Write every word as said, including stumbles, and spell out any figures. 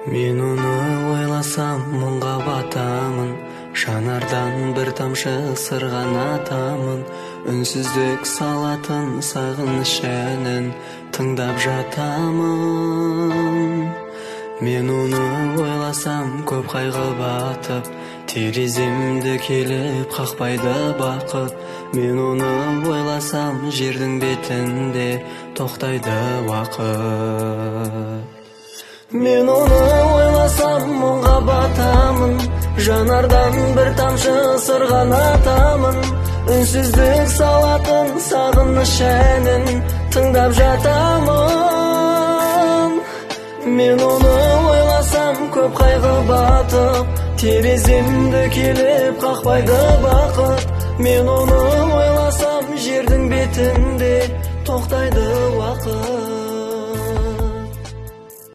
Мен оны ойласам мұңға батамын, жанардан бір тамшы сырғанатамын. Үнсіздік салатын сағыныш әнін тыңдап жатамын. Мен оны ойласам көп қайғы батып, тереземді келіп қақпайды бақыт. Мен оны ойласам жердің бетінде тоқтайды уақыт. Мен оны ойласам мұңға батамын, жанардан бір тамшы сырғанатамын. Үнсіздік салатын сағыныш әнін тыңдап жатамын. Мен оны ойласам көп қайғы батып, тереземді келіп қақпайды бақыт. Мен оны ойласам жердің бетінде тоқтайды уақыт.